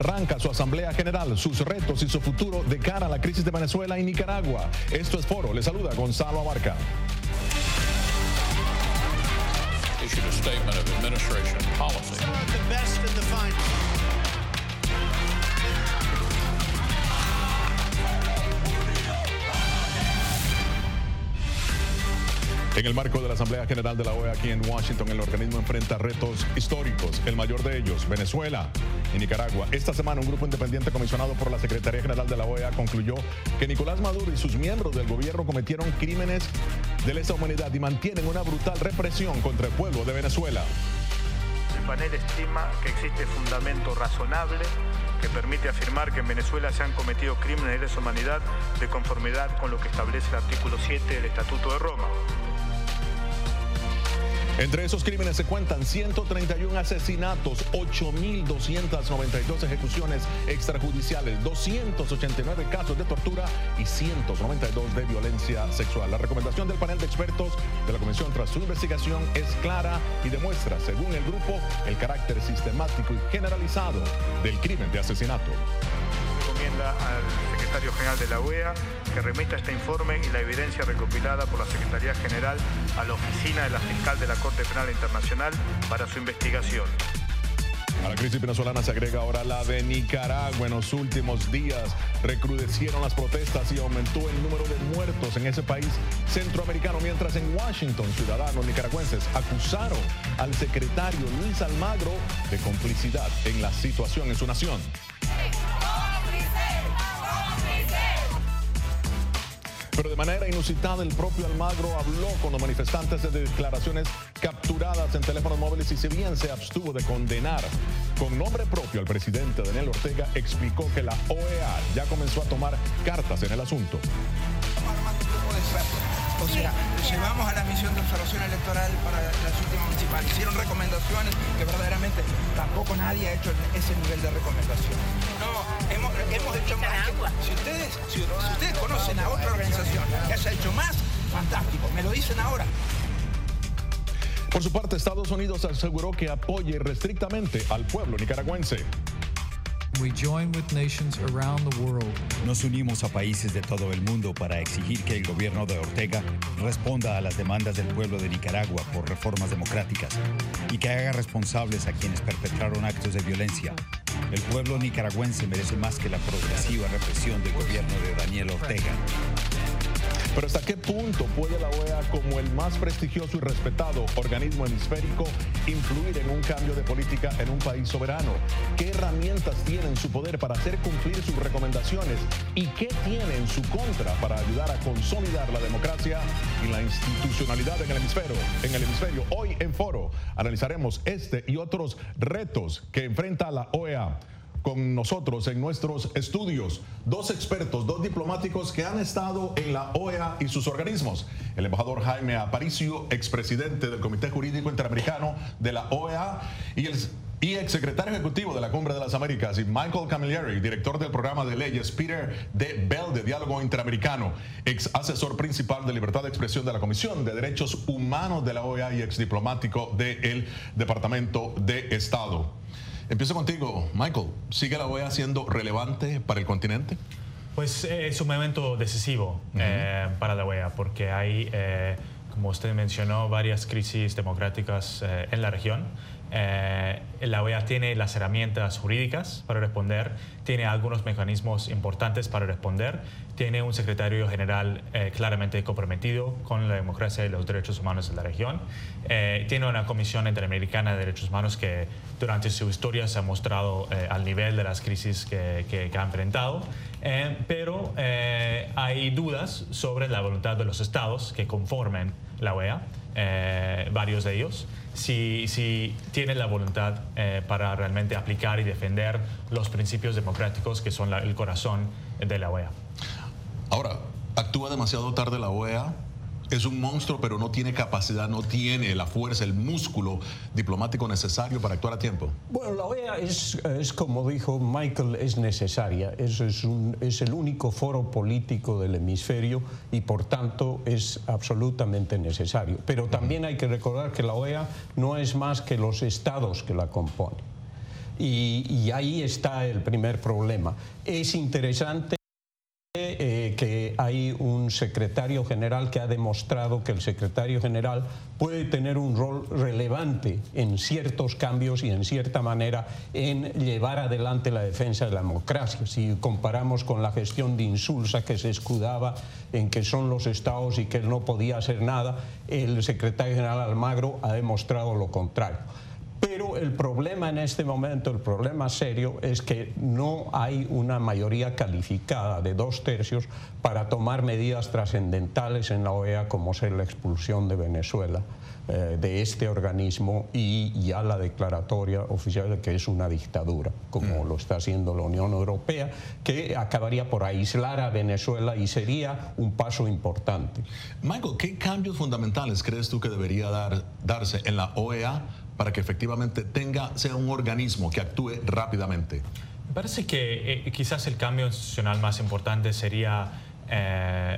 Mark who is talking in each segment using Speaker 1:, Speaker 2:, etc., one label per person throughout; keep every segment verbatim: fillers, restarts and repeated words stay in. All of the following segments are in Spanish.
Speaker 1: Arranca su Asamblea General, sus retos y su futuro de cara a la crisis de Venezuela y Nicaragua. Esto es Foro. Le saluda Gonzalo Abarca.
Speaker 2: Issued a statement of administration policy.
Speaker 3: The best in the final.
Speaker 1: En el marco de la Asamblea General de la O E A aquí en Washington, el organismo enfrenta retos históricos, el mayor de ellos, Venezuela y Nicaragua. Esta semana un grupo independiente comisionado por la Secretaría General de la O E A concluyó que Nicolás Maduro y sus miembros del gobierno cometieron crímenes de lesa humanidad y mantienen una brutal represión contra el pueblo de Venezuela.
Speaker 4: El panel estima que existe fundamento razonable que permite afirmar que en Venezuela se han cometido crímenes de lesa humanidad de conformidad con lo que establece el artículo siete del Estatuto de Roma.
Speaker 1: Entre esos crímenes se cuentan ciento treinta y uno asesinatos, ocho mil doscientas noventa y dos ejecuciones extrajudiciales, doscientos ochenta y nueve casos de tortura y ciento noventa y dos de violencia sexual. La recomendación del panel de expertos de la Comisión tras su investigación es clara y demuestra, según el grupo, el carácter sistemático y generalizado del crimen de asesinato.
Speaker 4: Recomienda al secretario general de la O E A que remita este informe y la evidencia recopilada por la Secretaría General a la oficina de la fiscal de la Corte Penal Internacional para su investigación.
Speaker 1: A la crisis venezolana se agrega ahora la de Nicaragua. En los últimos días recrudecieron las protestas y aumentó el número de muertos en ese país centroamericano, mientras en Washington ciudadanos nicaragüenses acusaron al secretario Luis Almagro de complicidad en la situación en su nación. Pero de manera inusitada, el propio Almagro habló con los manifestantes de declaraciones capturadas en teléfonos móviles y si bien se abstuvo de condenar con nombre propio al presidente Daniel Ortega, explicó que la O E A ya comenzó a tomar cartas en el asunto.
Speaker 5: O sea, llevamos a la misión de observación electoral para las últimas municipales. Hicieron recomendaciones que verdaderamente tampoco nadie ha hecho ese nivel de recomendación. No, hemos, hemos hecho más. Que, si, ustedes, si, si ustedes conocen a otra organización que haya hecho más, fantástico, me lo dicen ahora.
Speaker 1: Por su parte, Estados Unidos aseguró que apoya irrestrictamente al pueblo nicaragüense.
Speaker 6: We join with nations around the world.
Speaker 7: Nos unimos a países de todo el mundo para exigir que el gobierno de Ortega responda a las demandas del pueblo de Nicaragua por reformas democráticas y que haga responsables a quienes perpetraron actos de violencia. El pueblo nicaragüense merece más que la progresiva represión del gobierno de Daniel Ortega.
Speaker 1: Pero ¿hasta qué punto puede la O E A, como el más prestigioso y respetado organismo hemisférico, influir en un cambio de política en un país soberano? ¿Qué herramientas tiene en su poder para hacer cumplir sus recomendaciones? ¿Y qué tiene en su contra para ayudar a consolidar la democracia y la institucionalidad en el hemisferio? En el hemisferio, hoy en Foro, analizaremos este y otros retos que enfrenta la O E A. Con nosotros en nuestros estudios, dos expertos, dos diplomáticos que han estado en la O E A y sus organismos. El embajador Jaime Aparicio, expresidente del Comité Jurídico Interamericano de la O E A y el y exsecretario ejecutivo de la Cumbre de las Américas, y Michael Camilleri, director del programa de leyes Peter D. Bell de Diálogo Interamericano, ex asesor principal de libertad de expresión de la Comisión de Derechos Humanos de la O E A y ex diplomático del Departamento de Estado. Empiezo contigo, Michael. ¿Sigue la O E A siendo relevante para el continente?
Speaker 8: Pues eh, es un momento decisivo uh-huh. eh, para la O E A porque hay, eh, como usted mencionó, varias crisis democráticas eh, en la región. Eh, la O E A tiene las herramientas jurídicas para responder, tiene algunos mecanismos importantes para responder, tiene un secretario general eh, claramente comprometido con la democracia y los derechos humanos en la región, eh, tiene una Comisión Interamericana de Derechos Humanos que durante su historia se ha mostrado eh, al nivel de las crisis que, que, que ha enfrentado, eh, pero eh, hay dudas sobre la voluntad de los estados que conformen la O E A, eh, varios de ellos, si, si tienen la voluntad eh, para realmente aplicar y defender los principios democráticos que son la, el corazón de la O E A.
Speaker 1: Ahora, ¿actúa demasiado tarde la O E A? Es un monstruo, pero no tiene capacidad, no tiene la fuerza, el músculo diplomático necesario para actuar a tiempo.
Speaker 9: Bueno, la O E A es, es como dijo Michael, es necesaria. Es, es, un, es el único foro político del hemisferio y por tanto es absolutamente necesario. Pero también hay que recordar que la O E A no es más que los estados que la componen. Y, y ahí está el primer problema. Es interesante Eh, que hay un secretario general que ha demostrado que el secretario general puede tener un rol relevante en ciertos cambios y en cierta manera en llevar adelante la defensa de la democracia. Si comparamos con la gestión de Insulza, que se escudaba en que son los estados y que él no podía hacer nada, el secretario general Almagro ha demostrado lo contrario. Pero el problema en este momento, el problema serio, es que no hay una mayoría calificada de dos tercios para tomar medidas trascendentales en la O E A, como ser la expulsión de Venezuela eh, de este organismo y ya la declaratoria oficial de que es una dictadura, como mm. lo está haciendo la Unión Europea, que acabaría por aislar a Venezuela y sería un paso importante.
Speaker 1: Michael, ¿qué cambios fundamentales crees tú que debería dar, darse en la O E A para que efectivamente tenga, sea un organismo que actúe rápidamente?
Speaker 8: Me parece que eh, quizás el cambio institucional más importante sería eh,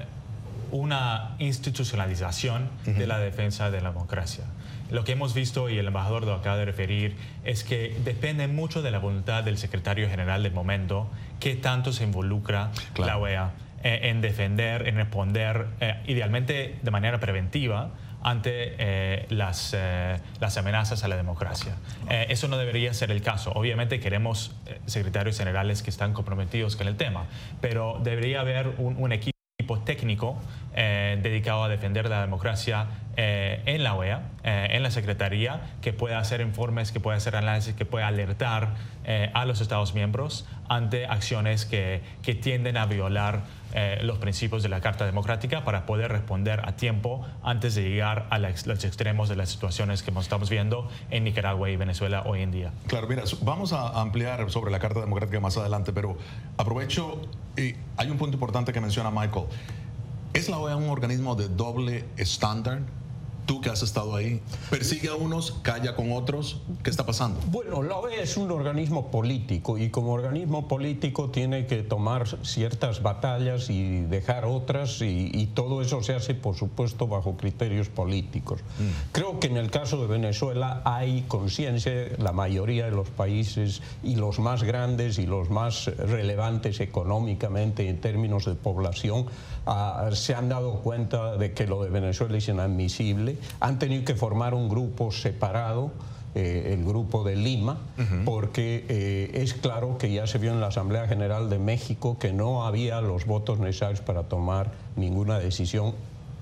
Speaker 8: una institucionalización uh-huh. de la defensa de la democracia. Lo que hemos visto, y el embajador lo acaba de referir, es que depende mucho de la voluntad del secretario general del momento, qué tanto se involucra claro. la O E A eh, en defender, en responder, eh, idealmente de manera preventiva, ante eh, las, eh, las amenazas a la democracia. Eh, eso no debería ser el caso. Obviamente queremos eh, secretarios generales que están comprometidos con el tema, pero debería haber un, un equipo técnico eh, dedicado a defender la democracia eh, en la O E A, eh, en la Secretaría, que pueda hacer informes, que pueda hacer análisis, que pueda alertar eh, a los Estados miembros ante acciones que, que tienden a violar eh, los principios de la Carta Democrática, para poder responder a tiempo antes de llegar a la, los extremos de las situaciones que estamos viendo en Nicaragua y Venezuela hoy en día.
Speaker 1: Claro, mira, vamos a ampliar sobre la Carta Democrática más adelante, pero aprovecho, y hay un punto importante que menciona Michael. ¿Es la O E A un organismo de doble estándar? Tú que has estado ahí, ¿persigue a unos, calla con otros? ¿Qué está pasando?
Speaker 9: Bueno, la O E A es un organismo político y como organismo político tiene que tomar ciertas batallas y dejar otras, y, y todo eso se hace, por supuesto, bajo criterios políticos. Mm. Creo que en el caso de Venezuela hay conciencia, la mayoría de los países y los más grandes y los más relevantes económicamente en términos de población uh, se han dado cuenta de que lo de Venezuela es inadmisible. Han tenido que formar un grupo separado, eh, el grupo de Lima, uh-huh. porque eh, es claro que ya se vio en la Asamblea General de México que no había los votos necesarios para tomar ninguna decisión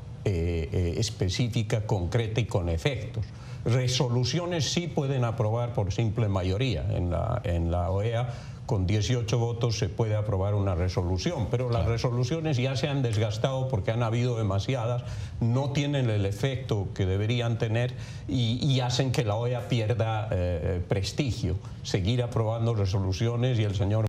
Speaker 9: eh, eh, específica, concreta y con efectos. Resoluciones sí pueden aprobar por simple mayoría en la, en la O E A. Con dieciocho votos se puede aprobar una resolución, pero las resoluciones ya se han desgastado porque han habido demasiadas, no tienen el efecto que deberían tener y, y hacen que la O E A pierda eh, prestigio. Seguir aprobando resoluciones y el señor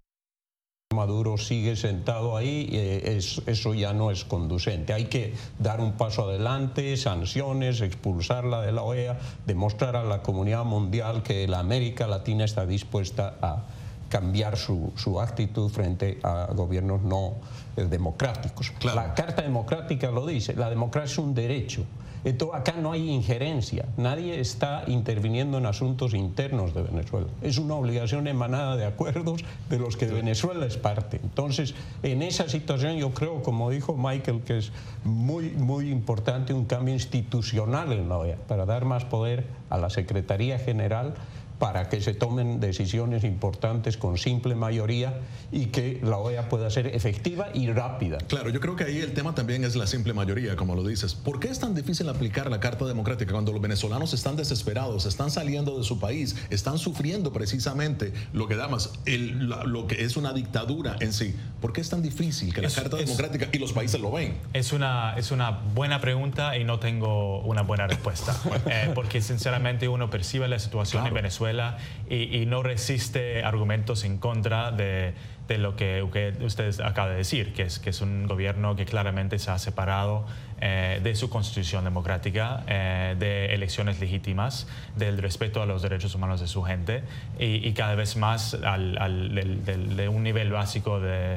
Speaker 9: Maduro sigue sentado ahí, eh, es, eso ya no es conducente. Hay que dar un paso adelante, sanciones, expulsarla de la O E A, demostrar a la comunidad mundial que la América Latina está dispuesta a cambiar su, su actitud frente a gobiernos no eh, democráticos. Claro. La Carta Democrática lo dice, la democracia es un derecho. Entonces acá no hay injerencia, nadie está interviniendo en asuntos internos de Venezuela. Es una obligación emanada de acuerdos de los que Venezuela es parte. Entonces, en esa situación yo creo, como dijo Michael, que es muy, muy importante un cambio institucional en la O E A para dar más poder a la Secretaría General, para que se tomen decisiones importantes con simple mayoría y que la O E A pueda ser efectiva y rápida.
Speaker 1: Claro, yo creo que ahí el tema también es la simple mayoría, como lo dices. ¿Por qué es tan difícil aplicar la Carta Democrática cuando los venezolanos están desesperados, están saliendo de su país, están sufriendo precisamente lo que llamas el, la, lo que es una dictadura en sí? ¿Por qué es tan difícil que la es, Carta es, Democrática y los países lo ven?
Speaker 8: Es una, es una buena pregunta y no tengo una buena respuesta. eh, porque sinceramente uno percibe la situación claro. en Venezuela Y, y no resiste argumentos en contra de, de lo que, que usted acaba de decir, que es, que es un gobierno que claramente se ha separado eh, de su constitución democrática, eh, de elecciones legítimas, del respeto a los derechos humanos de su gente y, y cada vez más al, al, del, del, de un nivel básico de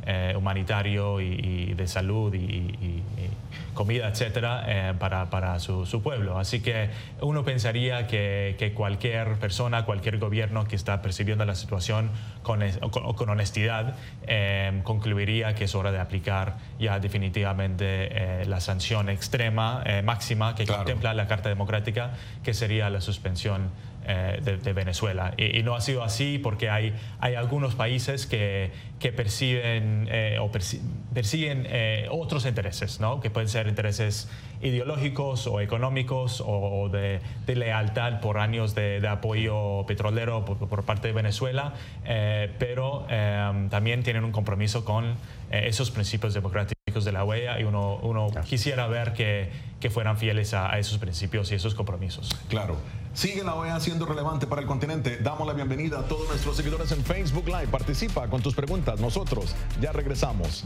Speaker 8: eh, humanitario y, y de salud y, y, y comida, etcétera, eh, para, para su, su pueblo. Así que uno pensaría que, que cualquier persona, cualquier gobierno que está percibiendo la situación con, con, con honestidad, eh, concluiría que es hora de aplicar ya definitivamente eh, la sanción extrema, eh, máxima, que claro. contempla la Carta Democrática, que sería la suspensión eh, de, de Venezuela. Y, y no ha sido así porque hay, hay algunos países que, que perciben eh, o persi persiguen eh, otros intereses, ¿no? Que pueden ser intereses ideológicos o económicos o de, de lealtad por años de, de apoyo petrolero por, por parte de Venezuela, eh, pero eh, también tienen un compromiso con eh, esos principios democráticos de la O E A y uno, uno claro. quisiera ver que, que fueran fieles a, a esos principios y esos compromisos.
Speaker 1: Claro. Sigue la O E A siendo relevante para el continente. Damos la bienvenida a todos nuestros seguidores en Facebook Live. Participa con tus preguntas. Nosotros ya regresamos.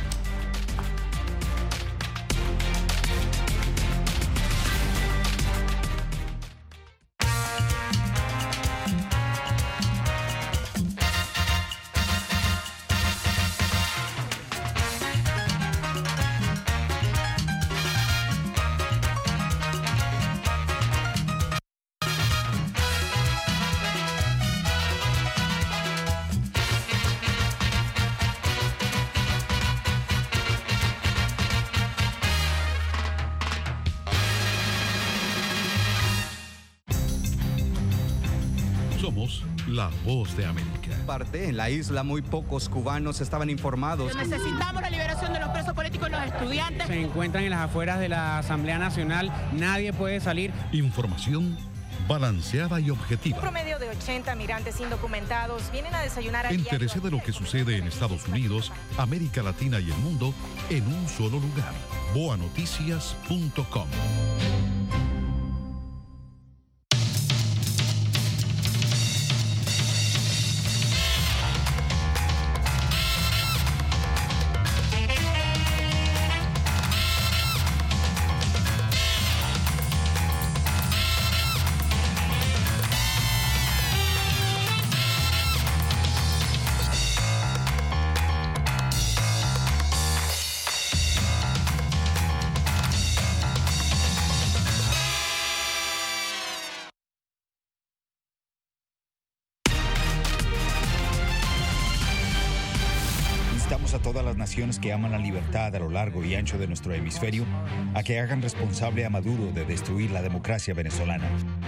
Speaker 3: Somos la voz de América.
Speaker 10: Parte en la isla muy pocos cubanos estaban informados.
Speaker 11: Necesitamos la liberación de los presos políticos y los estudiantes.
Speaker 12: Se encuentran en las afueras de la Asamblea Nacional. Nadie puede salir.
Speaker 3: Información balanceada y objetiva.
Speaker 13: Un promedio de ochenta migrantes indocumentados vienen a desayunar a
Speaker 3: Entérese de lo que sucede en Estados Unidos, América Latina y el mundo en un solo lugar. boa noticias punto com.
Speaker 7: A todas las naciones que aman la libertad a lo largo y ancho de nuestro hemisferio a que hagan responsable a Maduro de destruir la democracia venezolana.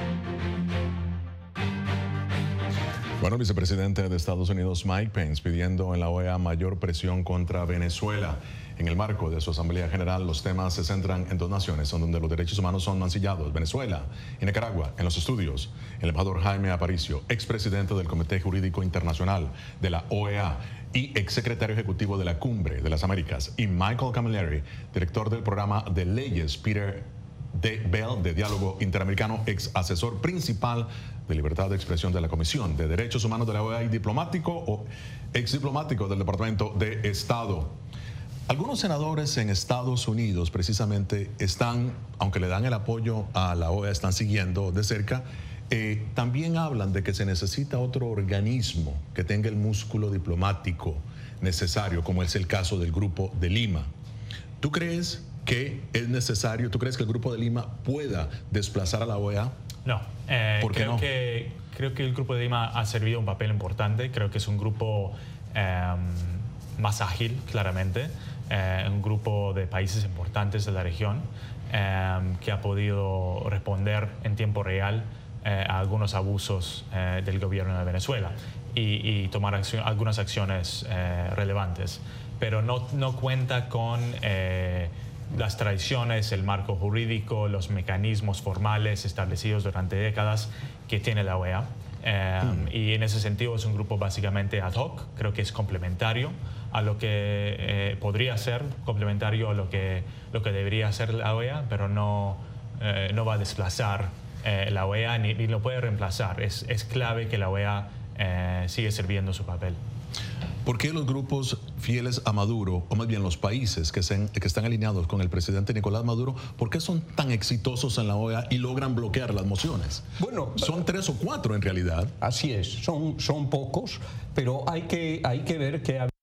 Speaker 1: Bueno, el vicepresidente de Estados Unidos, Mike Pence, pidiendo en la O E A mayor presión contra Venezuela. En el marco de su Asamblea General, los temas se centran en dos naciones donde los derechos humanos son mancillados, Venezuela y Nicaragua. En los estudios, el embajador Jaime Aparicio, expresidente del Comité Jurídico Internacional de la O E A y exsecretario ejecutivo de la Cumbre de las Américas, y Michael Camilleri, director del programa de leyes Peter D. Bell de Diálogo Interamericano, ex asesor principal de libertad de expresión de la Comisión de Derechos Humanos de la O E A y diplomático o ex diplomático del Departamento de Estado. Algunos senadores en Estados Unidos precisamente están, aunque le dan el apoyo a la O E A, están siguiendo de cerca. Eh, también hablan de que se necesita otro organismo que tenga el músculo diplomático necesario, como es el caso del Grupo de Lima. ¿Tú crees que es necesario, tú crees que el Grupo de Lima pueda desplazar a la O E A?
Speaker 8: No. Eh,
Speaker 1: ¿Por qué
Speaker 8: creo
Speaker 1: no?
Speaker 8: Que, creo que el Grupo de Lima ha servido un papel importante. Creo que es un grupo eh, más ágil, claramente. Eh, un grupo de países importantes de la región eh, que ha podido responder en tiempo real eh, a algunos abusos eh, del gobierno de Venezuela y, y tomar acción, algunas acciones eh, relevantes. Pero no, no cuenta con eh, las tradiciones, el marco jurídico, los mecanismos formales establecidos durante décadas que tiene la O E A. Eh, mm. Y en ese sentido es un grupo básicamente ad hoc, creo que es complementario a lo que eh, podría ser, complementario a lo que, lo que debería hacer la O E A, pero no, eh, no va a desplazar eh, la O E A ni, ni lo puede reemplazar. Es, es clave que la O E A eh, siga sirviendo su papel.
Speaker 1: ¿Por qué los grupos fieles a Maduro, o más bien los países que, se, que están alineados con el presidente Nicolás Maduro, por qué son tan exitosos en la O E A y logran bloquear las mociones?
Speaker 9: Bueno,
Speaker 1: son tres o cuatro en realidad.
Speaker 9: Así es, son, son pocos, pero hay que, hay que ver que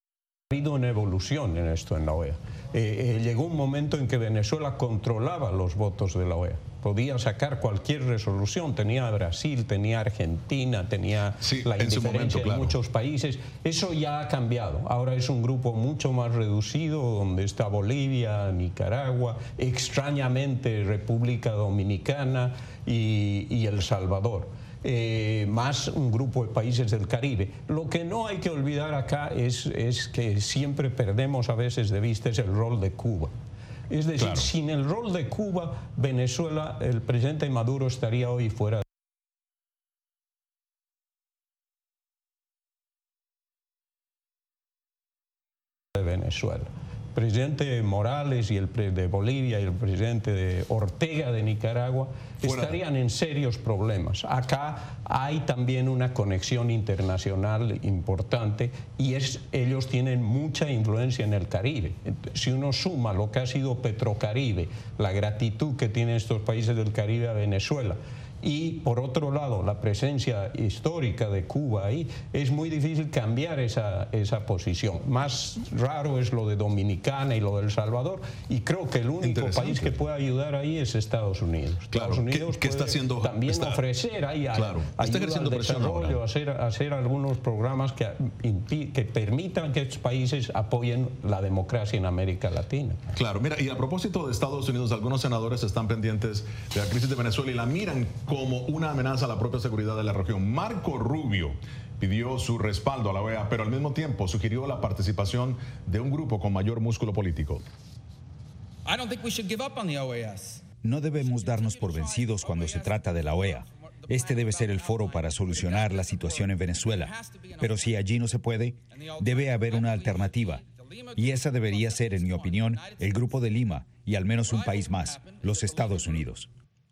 Speaker 9: Ha habido una evolución en esto en la O E A. Eh, eh, llegó un momento en que Venezuela controlaba los votos de la O E A. Podía sacar cualquier resolución, tenía Brasil, tenía Argentina, tenía
Speaker 1: sí,
Speaker 9: la indiferencia
Speaker 1: momento, claro.
Speaker 9: de muchos países. Eso ya ha cambiado. Ahora es un grupo mucho más reducido, donde está Bolivia, Nicaragua, extrañamente República Dominicana y, y El Salvador. Eh, más un grupo de países del Caribe. Lo que no hay que olvidar acá es, es que siempre perdemos a veces de vista es el rol de Cuba. Es decir, claro. sin el rol de Cuba, Venezuela, el presidente Maduro estaría hoy fuera de Venezuela. El presidente Morales y el de Bolivia y el presidente de Ortega de Nicaragua Fuera. estarían en serios problemas. Acá hay también una conexión internacional importante y es, ellos tienen mucha influencia en el Caribe. Si uno suma lo que ha sido Petrocaribe, la gratitud que tienen estos países del Caribe a Venezuela, y por otro lado la presencia histórica de Cuba ahí, es muy difícil cambiar esa, esa posición. Más raro es lo de Dominicana y lo de El Salvador, y creo que el único país que puede ayudar ahí es Estados Unidos.
Speaker 1: Claro.
Speaker 9: Estados Unidos
Speaker 1: ¿Qué, qué está haciendo,
Speaker 9: también
Speaker 1: está,
Speaker 9: ofrecer ahí
Speaker 1: claro.
Speaker 9: ayuda
Speaker 1: está
Speaker 9: al desarrollo, hacer, hacer algunos programas que, que permitan que estos países apoyen la democracia en América Latina.
Speaker 1: Claro, mira, y a propósito de Estados Unidos, algunos senadores están pendientes de la crisis de Venezuela y la miran como una amenaza a la propia seguridad de la región. Marco Rubio pidió su respaldo a la O E A, pero al mismo tiempo sugirió la participación de un grupo con mayor músculo político.
Speaker 7: No debemos darnos por vencidos cuando se trata de la O E A. Este debe ser el foro para solucionar la situación en Venezuela. Pero si allí no se puede, debe haber una alternativa. Y esa debería ser, en mi opinión, el Grupo de Lima y al menos un país más, los Estados Unidos.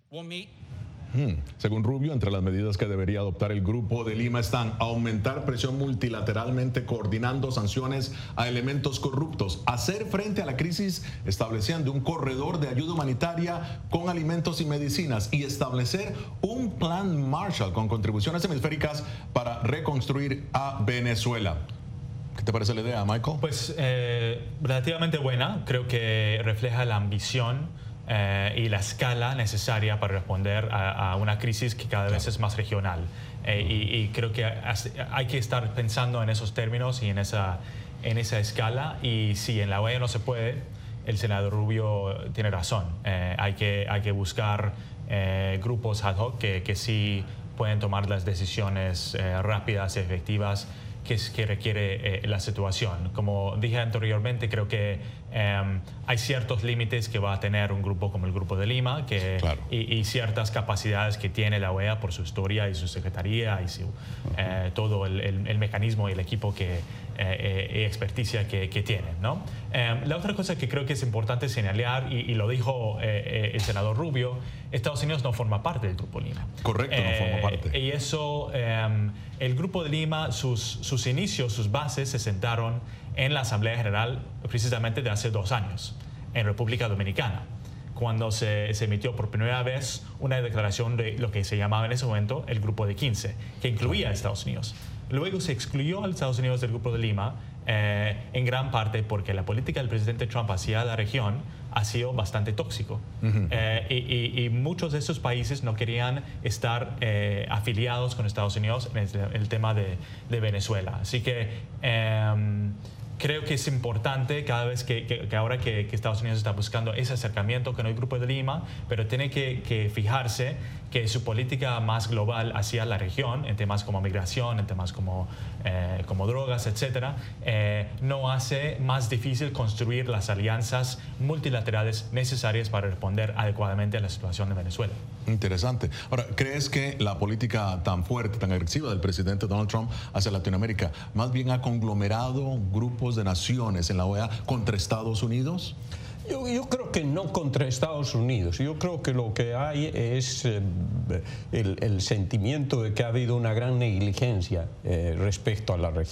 Speaker 1: Hmm. Según Rubio, entre las medidas que debería adoptar el Grupo de Lima están aumentar presión multilateralmente coordinando sanciones a elementos corruptos, hacer frente a la crisis estableciendo un corredor de ayuda humanitaria con alimentos y medicinas y establecer un plan Marshall con contribuciones hemisféricas para reconstruir a Venezuela. ¿Qué te parece la idea, Michael?
Speaker 8: Pues eh, relativamente buena. Creo que refleja la ambición Eh, y la escala necesaria para responder a, a una crisis que cada vez es más regional. Eh, y, y creo que hay que estar pensando en esos términos y en esa, en esa escala. Y si en la O E A no se puede, el senador Rubio tiene razón. Eh, hay, que, hay que buscar eh, grupos ad hoc que, que sí pueden tomar las decisiones eh, rápidas y efectivas que, que requiere eh, la situación. Como dije anteriormente, creo que eh, hay ciertos límites que va a tener un grupo como el Grupo de Lima que, claro. y, y ciertas capacidades que tiene la O E A por su historia y su secretaría y su, eh, todo el, el, el mecanismo y el equipo que, eh, y experticia que, que tienen, ¿no? Eh, la otra cosa que creo que es importante señalar, y, y lo dijo eh, el senador Rubio, Estados Unidos no forma parte del Grupo Lima.
Speaker 1: Correcto, eh, no forma parte.
Speaker 8: Y eso, eh, el Grupo de Lima, sus, sus inicios, sus bases se sentaron en la Asamblea General precisamente de hace dos años, en República Dominicana, cuando se, se emitió por primera vez una declaración de lo que se llamaba en ese momento el Grupo de quince, que incluía a Estados Unidos. Luego se excluyó a Estados Unidos del Grupo de Lima, eh, en gran parte porque la política del presidente Trump hacia la región ha sido bastante tóxico. Uh-huh. eh, y, y, y muchos de esos países no querían estar eh, afiliados con Estados Unidos en el, el tema de, de Venezuela. Así que eh, creo que es importante cada vez que, que, que ahora que, que Estados Unidos está buscando ese acercamiento con el Grupo de Lima, pero tiene que, que fijarse que su política más global hacia la región, en temas como migración, en temas como, eh, como drogas, etcétera, eh, no hace más difícil construir las alianzas multilaterales necesarias para responder adecuadamente a la situación de Venezuela.
Speaker 1: Interesante. Ahora, ¿crees que la política tan fuerte, tan agresiva del presidente Donald Trump hacia Latinoamérica más bien ha conglomerado grupos de naciones en la O E A contra Estados Unidos?
Speaker 9: Yo, yo creo que no contra Estados Unidos. Yo creo que lo que hay es eh, el, el sentimiento de que ha habido una gran negligencia eh, respecto a la región.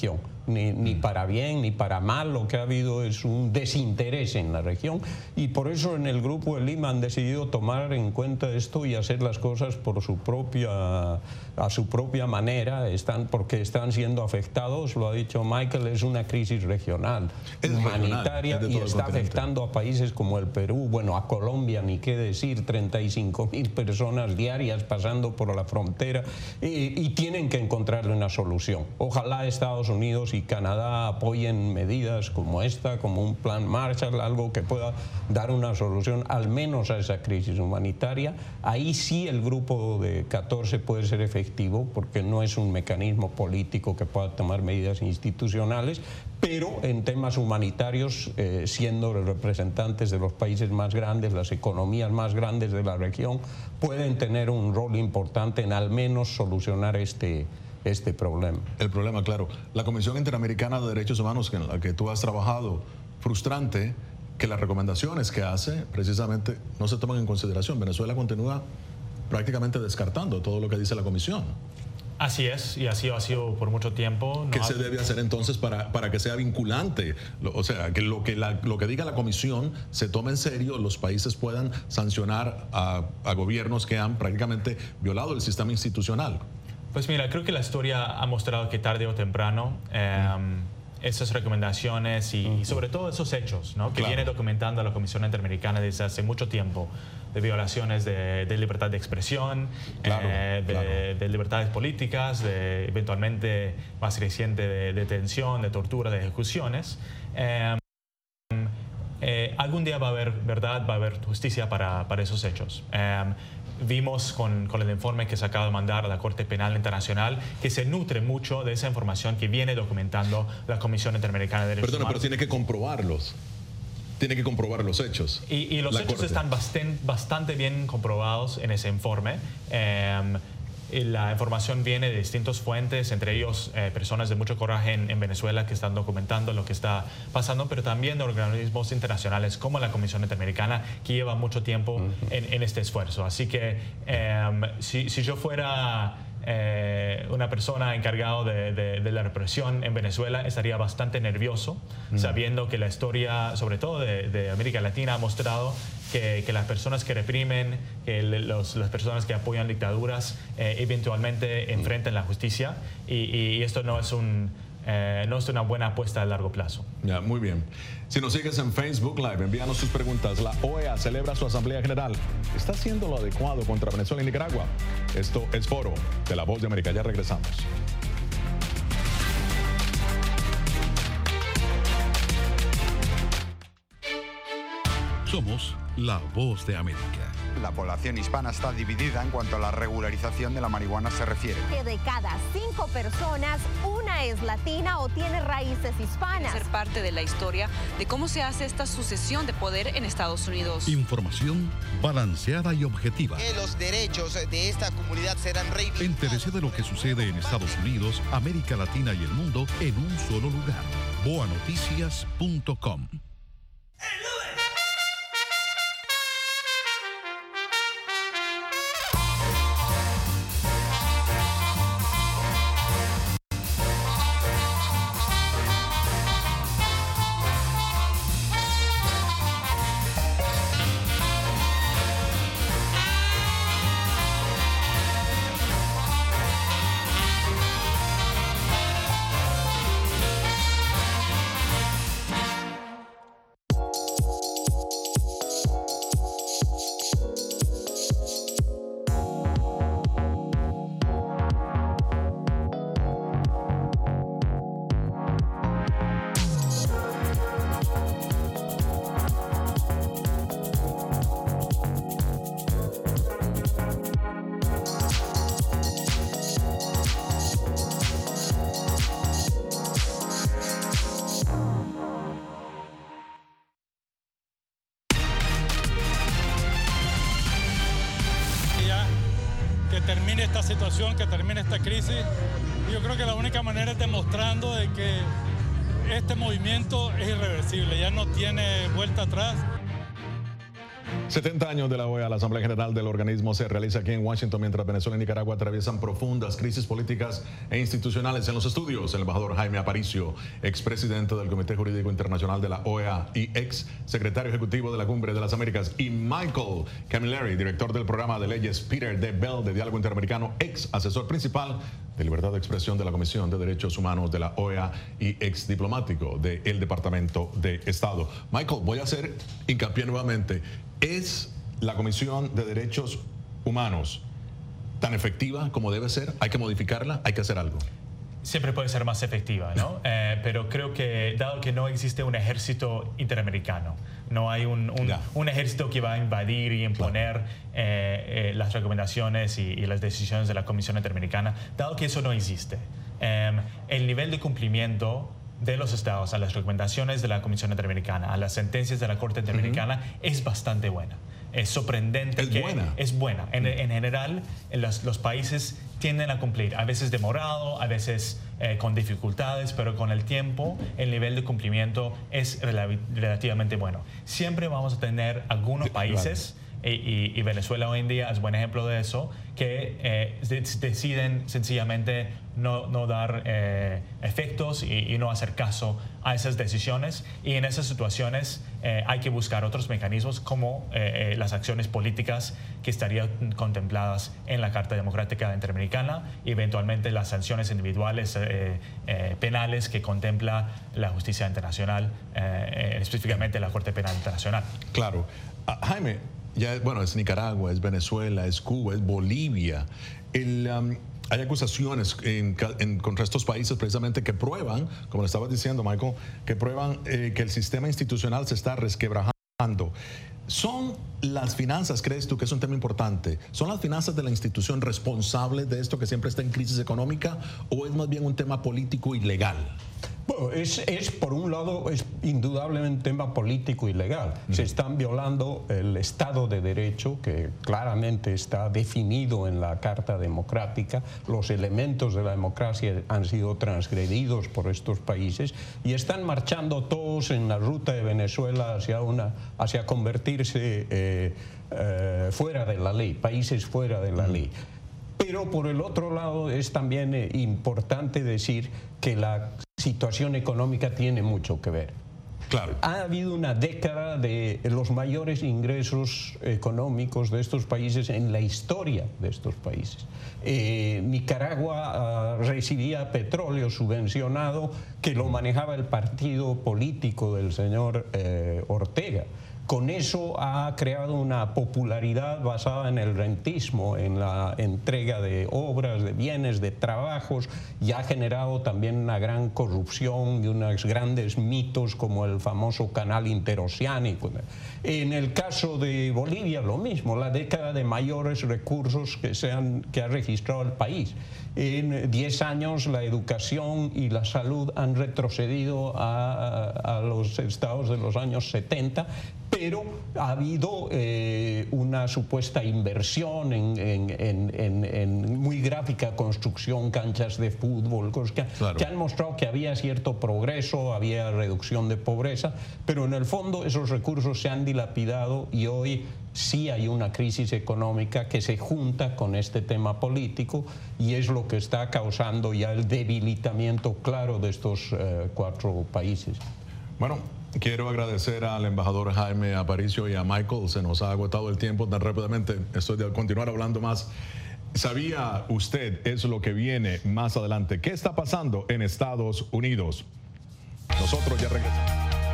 Speaker 9: ni, ni para bien ni para mal. Lo que ha habido es un desinterés en la región y por eso en el Grupo de Lima han decidido tomar en cuenta esto y hacer las cosas por su propia, a su propia manera, están, porque están siendo afectados, lo ha dicho Michael, es una crisis regional,
Speaker 1: es
Speaker 9: humanitaria,
Speaker 1: regional, es
Speaker 9: y está afectando a países como el Perú, bueno, a Colombia, ni qué decir, treinta y cinco mil personas diarias pasando por la frontera y, y tienen que encontrarle una solución. Ojalá Estados Unidos y Canadá apoyen medidas como esta, como un plan Marshall, algo que pueda dar una solución al menos a esa crisis humanitaria. Ahí sí el grupo de catorce puede ser efectivo porque no es un mecanismo político que pueda tomar medidas institucionales, pero en temas humanitarios, eh, siendo los representantes de los países más grandes, las economías más grandes de la región, pueden tener un rol importante en al menos solucionar este este problema.
Speaker 1: El problema, claro. La Comisión Interamericana de Derechos Humanos, en la que tú has trabajado, frustrante que las recomendaciones que hace precisamente no se toman en consideración. Venezuela continúa prácticamente descartando todo lo que dice la Comisión.
Speaker 8: Así es, y así ha sido por mucho tiempo. No
Speaker 1: ¿Qué
Speaker 8: ha...
Speaker 1: se debe hacer entonces para, para que sea vinculante? O sea, que lo que, la, lo que diga la Comisión se tome en serio, los países puedan sancionar a, a gobiernos que han prácticamente violado el sistema institucional.
Speaker 8: Pues mira, creo que la historia ha mostrado que tarde o temprano eh, mm. esas recomendaciones y, mm. y sobre todo esos hechos, ¿no? que claro. viene documentando la Comisión Interamericana desde hace mucho tiempo, de violaciones de, de libertad de expresión, claro, eh, de, claro. de libertades políticas, de eventualmente más reciente de detención, de tortura, de ejecuciones. Eh, eh, algún día va a haber verdad, va a haber justicia para, para esos hechos. Eh, Vimos con, con el informe que se acaba de mandar a la Corte Penal Internacional que se nutre mucho de esa información que viene documentando la Comisión Interamericana de Derechos
Speaker 1: Perdona,
Speaker 8: Humanos.
Speaker 1: pero tiene que comprobarlos. Tiene que comprobar los hechos.
Speaker 8: Y, y los hechos Corte. están bastante, bastante bien comprobados en ese informe. Eh, La información viene de distintas fuentes, entre ellos eh, personas de mucho coraje en, en Venezuela que están documentando lo que está pasando, pero también de organismos internacionales como la Comisión Interamericana, que lleva mucho tiempo uh-huh. en, en este esfuerzo. Así que eh, si, si yo fuera eh, una persona encargada de, de, de la represión en Venezuela, estaría bastante nervioso, uh-huh. sabiendo que la historia, sobre todo de, de América Latina, ha mostrado Que, que las personas que reprimen, que los, las personas que apoyan dictaduras, eh, eventualmente enfrentan la justicia y, y esto no es, un, eh, no es una buena apuesta a largo plazo.
Speaker 1: Ya, muy bien. Si nos sigues en Facebook Live, envíanos tus preguntas. La O E A celebra su Asamblea General. ¿Está haciendo lo adecuado contra Venezuela y Nicaragua? Esto es Foro de La Voz de América. Ya regresamos.
Speaker 3: Somos La Voz de América.
Speaker 14: La población hispana está dividida en cuanto a la regularización de la marihuana se refiere.
Speaker 15: Que de cada cinco personas, una es latina o tiene raíces hispanas.
Speaker 16: Ser parte de la historia de cómo se hace esta sucesión de poder en Estados Unidos.
Speaker 3: Información balanceada y objetiva.
Speaker 17: Que los derechos de esta comunidad serán reivindicados.
Speaker 3: Entérese de lo que sucede en Estados Unidos, América Latina y el mundo en un solo lugar. boa noticias punto com.
Speaker 18: termine esta situación, que termine esta crisis. Yo creo que la única manera es demostrando de que este movimiento es irreversible, ya no tiene vuelta atrás.
Speaker 1: setenta años de la O E A, la Asamblea General del organismo se realiza aquí en Washington mientras Venezuela y Nicaragua atraviesan profundas crisis políticas e institucionales. En los estudios, el embajador Jaime Aparicio, expresidente del Comité Jurídico Internacional de la O E A y ex secretario ejecutivo de la Cumbre de las Américas, y Michael Camilleri, director del programa de leyes Peter D. Bell de Diálogo Interamericano, ex asesor principal de libertad de expresión de la Comisión de Derechos Humanos de la O E A y ex diplomático del Departamento de Estado. Michael, voy a hacer hincapié nuevamente. ¿Es la Comisión de Derechos Humanos tan efectiva como debe ser? ¿Hay que modificarla? ¿Hay que hacer algo?
Speaker 8: Siempre puede ser más efectiva, ¿no? Eh, pero creo que, dado que no existe un ejército interamericano, no hay un, un, un ejército que va a invadir y imponer claro. eh, eh, las recomendaciones y, y las decisiones de la Comisión Interamericana, dado que eso no existe, eh, el nivel de cumplimiento de los estados a las recomendaciones de la Comisión Interamericana, a las sentencias de la Corte Interamericana, uh-huh. es bastante buena. Es sorprendente.
Speaker 1: Es
Speaker 8: que
Speaker 1: buena.
Speaker 8: Es buena. En, en general, los, los países tienden a cumplir, a veces demorado, a veces eh, con dificultades, pero con el tiempo el nivel de cumplimiento es rel- relativamente bueno. Siempre vamos a tener algunos países, y, y, y Venezuela hoy en día es buen ejemplo de eso, que eh, deciden sencillamente no, no dar eh, efectos y, y no hacer caso a esas decisiones, y en esas situaciones eh, hay que buscar otros mecanismos como eh, eh, las acciones políticas que estarían contempladas en la Carta Democrática Interamericana y eventualmente las sanciones individuales eh, eh, penales que contempla la justicia internacional, eh, específicamente la Corte Penal Internacional.
Speaker 1: Claro. Uh, Jaime, ya, bueno, es Nicaragua, es Venezuela, es Cuba, es Bolivia. El, um, hay acusaciones en, en, contra estos países precisamente que prueban, como le estabas diciendo, Michael, que prueban eh, que el sistema institucional se está resquebrajando. ¿Son las finanzas, crees tú que es un tema importante, son las finanzas de la institución responsables de esto que siempre está en crisis económica, o es más bien un tema político y legal?
Speaker 9: Bueno, es, es por un lado, es indudablemente un tema político y legal. Uh-huh. Se están violando el Estado de Derecho, que claramente está definido en la Carta Democrática. Los elementos de la democracia han sido transgredidos por estos países y están marchando todos en la ruta de Venezuela hacia, una, hacia convertirse eh, eh, fuera de la ley, países fuera de la uh-huh. ley. Pero por el otro lado es también eh, importante decir que la situación económica tiene mucho que ver.
Speaker 1: Claro.
Speaker 9: Ha habido una década de los mayores ingresos económicos de estos países en la historia de estos países. Eh, Nicaragua uh, recibía petróleo subvencionado que lo manejaba el partido político del señor eh, Ortega. Con eso ha creado una popularidad basada en el rentismo, en la entrega de obras, de bienes, de trabajos, y ha generado también una gran corrupción y unos grandes mitos como el famoso canal interoceánico. En el caso de Bolivia, lo mismo, la década de mayores recursos que, se han, que ha registrado el país. En diez años la educación y la salud han retrocedido a, a, a los estados de los años setenta, pero ha habido eh, una supuesta inversión en, en, en, en, en muy gráfica construcción, canchas de fútbol, cosas que, claro. que han mostrado que había cierto progreso, había reducción de pobreza, pero en el fondo esos recursos se han dilapidado y hoy sí hay una crisis económica que se junta con este tema político y es lo que está causando ya el debilitamiento claro de estos eh, cuatro países.
Speaker 1: Bueno, quiero agradecer al embajador Jaime Aparicio y a Michael. Se nos ha agotado el tiempo tan rápidamente. Estoy de continuar hablando más. ¿Sabía usted eso es lo que viene más adelante? ¿Qué está pasando en Estados Unidos? Nosotros ya regresamos.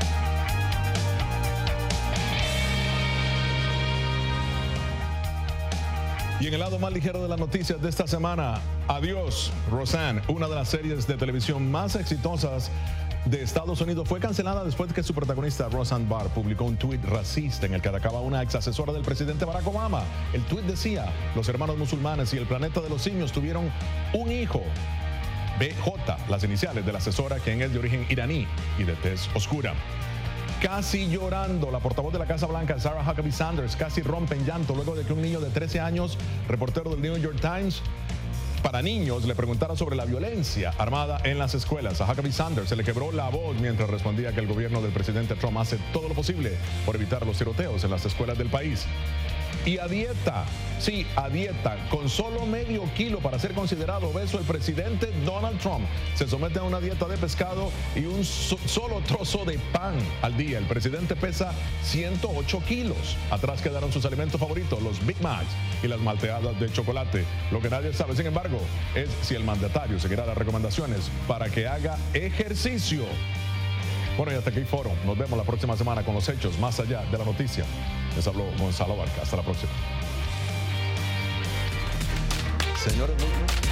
Speaker 1: Y en el lado más ligero de las noticias de esta semana, adiós, Roseanne, una de las series de televisión más exitosas de Estados Unidos, fue cancelada después de que su protagonista, Roseanne Barr, publicó un tuit racista en el que atacaba a una ex asesora del presidente Barack Obama. El tuit decía: los hermanos musulmanes y el planeta de los simios tuvieron un hijo. B J, las iniciales de la asesora, quien es de origen iraní y de tez oscura. Casi llorando, la portavoz de la Casa Blanca, Sarah Huckabee Sanders, casi rompe en llanto luego de que un niño de trece años, reportero del New York Times, para niños le preguntara sobre la violencia armada en las escuelas. A Huckabee Sanders se le quebró la voz mientras respondía que el gobierno del presidente Trump hace todo lo posible por evitar los tiroteos en las escuelas del país. Y a dieta, sí, a dieta, con solo medio kilo para ser considerado obeso, el presidente Donald Trump se somete a una dieta de pescado y un so- solo trozo de pan al día. El presidente pesa ciento ocho kilos. Atrás quedaron sus alimentos favoritos, los Big Macs y las malteadas de chocolate. Lo que nadie sabe, sin embargo, es si el mandatario seguirá las recomendaciones para que haga ejercicio. Bueno, y hasta aquí Foro. Nos vemos la próxima semana con los hechos más allá de la noticia. Les habló Gonzalo Barca. Hasta la próxima. Señores, muy bien.